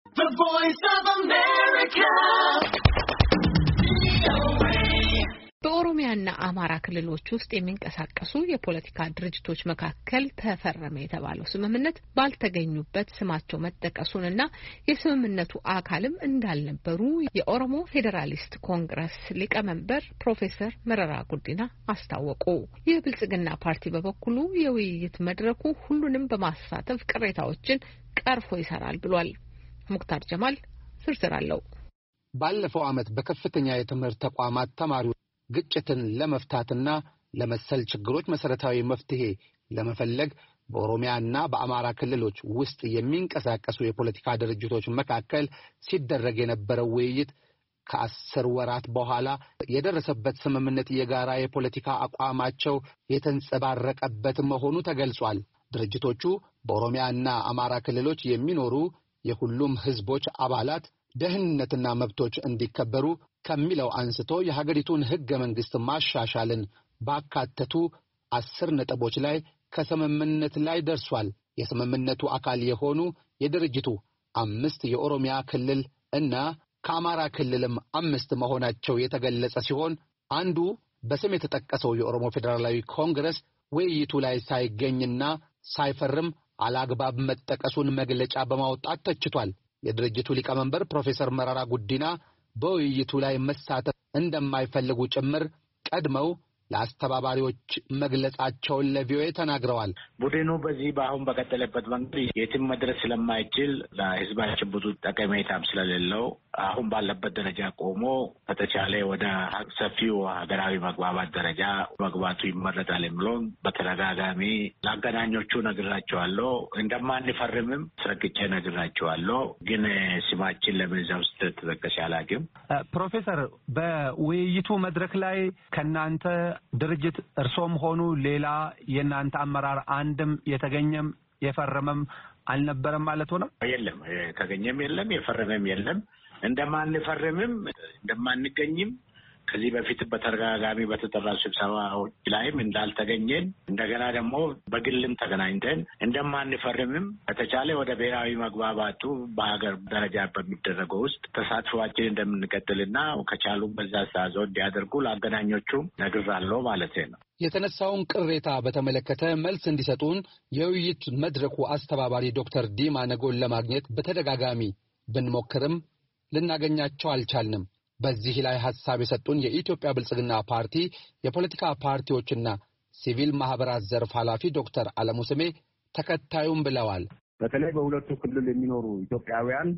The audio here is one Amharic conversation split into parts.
The Voice of America. በኦሮሚያና አማራ ክልሎች ውስጥ የሚንቀሳቀሱ የፖለቲካ ድርጅቶች መካከል ተፈረመ የተባለው ስምምነት ባልተገኙበት ስማቸው መጠቀሱንና የስምምነቱ አካልም እንዳልነበሩ የኦሮሞ ፌዴራሊስት ኮንግረስ ሊቀመንበር ፕሮፌሰር መረራ ጉዲና አስታወቁ። የብልጽግና ፓርቲ በበኩሉ የውይይት መድረኩ ሁሉንም በማሳተፍ ቅሬታዎችን ቀርፎ ይሰራል ብሏል። ሙክታር ጀማል ዝርዝር አለው። ባለፈው ዓመት በከፍተኛ የትምህርት ተቋማት ተማሪዎች ግጭትን ለመፍታትና ለመሰል ችግሮች መሰረታዊ መፍትሄ ለመፈለግ በኦሮሚያና በአማራ ክልሎች ውስጥ የሚንቀሳቀሱ የፖለቲካ ድርጅቶች መካከል ሲደረግ የነበረው ውይይት ከ10 ወራት በኋላ የደረሰበት ስምምነት የጋራ የፖለቲካ አቋማቸው የተንጸባረቀበት መሆኑ ተገልጿል። ድርጅቶቹ በኦሮሚያና አማራ ክልሎች የሚኖሩ የሁሉም ህዝቦች አባላት ደህንነትና መብቶች እንዲከበሩ ከሚለው አንስቶ የሀገሪቱን ህገ መንግስት ማሻሻልን ባካተቱ 10 ነጥቦች ላይ ከስምምነት ላይ ደርሷል። የስምምነቱ አካል የሆኑ የድርጅቱ 5 የኦሮሚያ ክልል እና ከአማራ ክልልም 5 መሆናቸው የተገለጸ ሲሆን አንዱ በስም የተጠቀሰው የኦሮሞ ፌዴራላዊ ኮንግረስ ውይይቱ ላይ ሳይገኝና ሳይፈርም አላግባብ መጠቀሱን መግለጫ በማውጣት ተችቷል። የድርጅቱ ሊቀመንበር ፕሮፌሰር መረራ ጉዲና በውይይቱ ላይ መሳተፍ እንደማይፈልጉ ጭምር ቀድመው ለአስተባባሪዎች መግለጻቸውን ለቪኦኤ ተናግረዋል። ቡድኑ በዚህ በአሁን በቀጠለበት መንገድ የትም መድረስ ስለማይችል ለህዝባችን ብዙ ጠቀሜታም ስለሌለው አሁን ባለበት ደረጃ ቆሞ ከተቻለ ወደ ሰፊው ሀገራዊ መግባባት ደረጃ መግባቱ ይመረጣል የሚለውን በተደጋጋሚ ለአገናኞቹ ነግራቸዋለሁ። እንደማንፈርምም ስረግጬ ነግራቸዋለሁ። ግን ስማችን ለምን እዛ ውስጥ ተጠቀሰ አላውቅም። ፕሮፌሰር በውይይቱ መድረክ ላይ ከናንተ ድርጅት እርሶም ሆኑ ሌላ የናንተ አመራር አንድም የተገኘም የፈረመም አልነበረም ማለት ነው? የለም፣ የተገኘም የለም የፈረመም የለም። እንደማንፈርምም እንደማንገኝም ከዚህ በፊት በተደጋጋሚ በተጠራ ስብሰባዎች ላይም እንዳልተገኘን እንደገና ደግሞ በግልም ተገናኝተን እንደማንፈርምም ከተቻለ ወደ ብሔራዊ መግባባቱ በሀገር ደረጃ በሚደረገው ውስጥ ተሳትፏችን እንደምንቀጥልና ከቻሉ በዛ አስተዋጽኦ እንዲያደርጉ ለአገናኞቹም ነግራለሁ ማለት ነው። የተነሳውን ቅሬታ በተመለከተ መልስ እንዲሰጡን የውይይት መድረኩ አስተባባሪ ዶክተር ዲማ ነጎን ለማግኘት በተደጋጋሚ ብንሞክርም ልናገኛቸው አልቻልንም። በዚህ ላይ ሐሳብ የሰጡን የኢትዮጵያ ብልጽግና ፓርቲ የፖለቲካ ፓርቲዎችና ሲቪል ማህበራት ዘርፍ ኃላፊ ዶክተር አለሙ ስሜ ተከታዩም ብለዋል። በተለይ በሁለቱ ክልል የሚኖሩ ኢትዮጵያውያን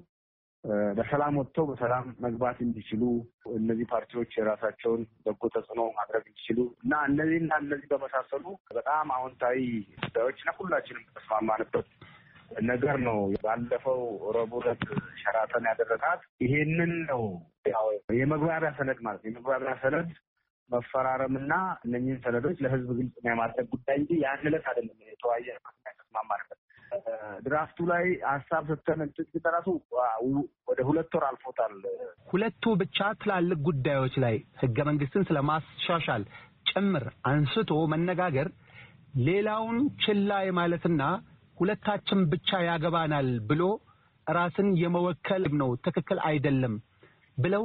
በሰላም ወጥተው በሰላም መግባት እንዲችሉ እነዚህ ፓርቲዎች የራሳቸውን በጎ ተጽዕኖ ማድረግ እንዲችሉ እና እነዚህ በመሳሰሉ በጣም አዎንታዊ ጉዳዮችና ሁላችንም ተስማማንበት ነገር ነው። ባለፈው ረቡዕ ዕለት ሸራተን ያደረጋት ይሄንን ነው። ያው የመግባቢያ ሰነድ ማለት የመግባቢያ ሰነድ መፈራረምና እነኚህን ሰነዶች ለህዝብ ግልጽ የማድረግ ጉዳይ እንጂ ያን ዕለት አይደለም የተወያየነው ተስማማንበት። ድራፍቱ ላይ ሐሳብ ሰጥተን ተራሱ ወደ 2 ወር አልፎታል። ሁለቱ ብቻ ትላልቅ ጉዳዮች ላይ ህገ መንግስትን ስለማሻሻል ጭምር አንስቶ መነጋገር ሌላውን ችላ የማለትና ሁለታችን ብቻ ያገባናል ብሎ ራስን የመወከል ነው ትክክል አይደለም ብለው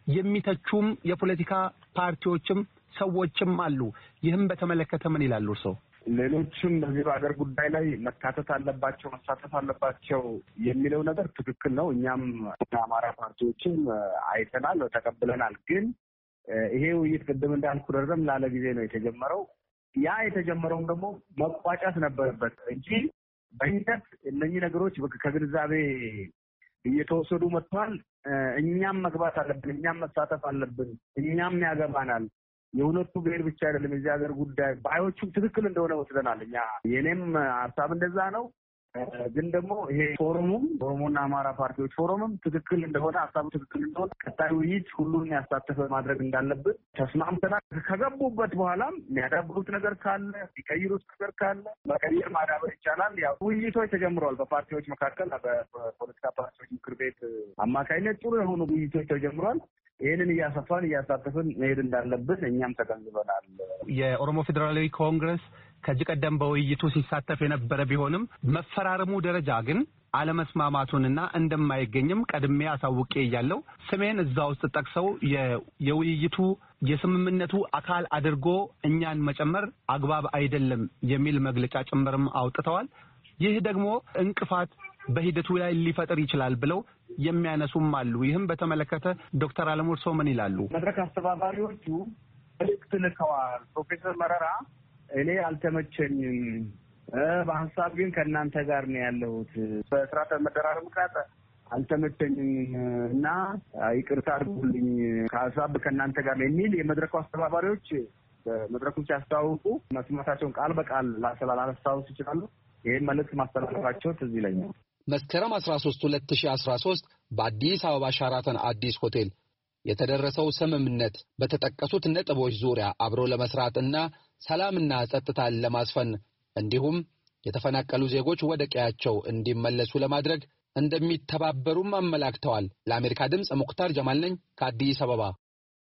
የሚተቹም የፖለቲካ ፓርቲዎችም ሰዎችም አሉ። ይህም በተመለከተ ምን ይላሉ እርሶ? ሌሎችም በዚህ በአገር ጉዳይ ላይ መካተት አለባቸው መሳተፍ አለባቸው የሚለው ነገር ትክክል ነው። እኛም አማራ ፓርቲዎችም አይተናል፣ ተቀብለናል። ግን ይሄ ውይይት ቅድም እንዳልኩ ረዘም ላለ ጊዜ ነው የተጀመረው። ያ የተጀመረውም ደግሞ መቋጫት ነበረበት እንጂ በሂደት እነኚህ ነገሮች ከግንዛቤ እየተወሰዱ መጥቷል። እኛም መግባት አለብን፣ እኛም መሳተፍ አለብን፣ እኛም ያገባናል። የሁለቱ ብሔር ብቻ አይደለም የዚህ ሀገር ጉዳይ ባዮቹም ትክክል እንደሆነ ወስደናል። እኛ የኔም ሀሳብ እንደዛ ነው። ግን ደግሞ ይሄ ፎረሙም ኦሮሞና አማራ ፓርቲዎች ፎረምም ትክክል እንደሆነ ሀሳቡ ትክክል እንደሆነ ቀጣይ ውይይት ሁሉን ያሳተፈ ማድረግ እንዳለብን ተስማምተናል። ከገቡበት በኋላም የሚያዳብሩት ነገር ካለ የሚቀይሩት ነገር ካለ መቀየር ማዳበር ይቻላል። ያው ውይይቶች ተጀምረዋል። በፓርቲዎች መካከል በፖለቲካ ፓርቲዎች ምክር ቤት አማካይነት ጥሩ የሆኑ ውይይቶች ተጀምረዋል። ይህንን እያሰፋን እያሳተፍን መሄድ እንዳለብን እኛም ተገንዝበናል። የኦሮሞ ፌዴራላዊ ኮንግረስ ከዚህ ቀደም በውይይቱ ሲሳተፍ የነበረ ቢሆንም መፈራረሙ ደረጃ ግን አለመስማማቱንና እንደማይገኝም ቀድሜ አሳውቄ ያለው ስሜን እዛ ውስጥ ጠቅሰው የውይይቱ የስምምነቱ አካል አድርጎ እኛን መጨመር አግባብ አይደለም የሚል መግለጫ ጭምርም አውጥተዋል። ይህ ደግሞ እንቅፋት በሂደቱ ላይ ሊፈጥር ይችላል ብለው የሚያነሱም አሉ። ይህም በተመለከተ ዶክተር አለሙ እርሶ ምን ይላሉ? መድረክ አስተባባሪዎቹ መልእክት ልከዋል። ፕሮፌሰር መረራ እኔ አልተመቸኝም፣ በሀሳብ ግን ከእናንተ ጋር ነው ያለሁት፣ በስርዓተ መደራረብ ምክንያት አልተመቸኝም እና ይቅርታ አድርጉልኝ፣ ከሀሳብ ከእናንተ ጋር ነው የሚል የመድረኩ አስተባባሪዎች መድረኩን ሲያስተዋውቁ መስማታቸውን ቃል በቃል ላስታውስ ይችላሉ። ይህን መልእክት ማስተላለፋቸው ትዝ ይለኛል። መስከረም 13 2013 በአዲስ አበባ ሻራተን አዲስ ሆቴል የተደረሰው ስምምነት በተጠቀሱት ነጥቦች ዙሪያ አብሮ ለመስራትና ሰላምና ጸጥታን ለማስፈን እንዲሁም የተፈናቀሉ ዜጎች ወደ ቀያቸው እንዲመለሱ ለማድረግ እንደሚተባበሩም አመላክተዋል። ለአሜሪካ ድምጽ ሙክታር ጀማል ነኝ ከአዲስ አበባ።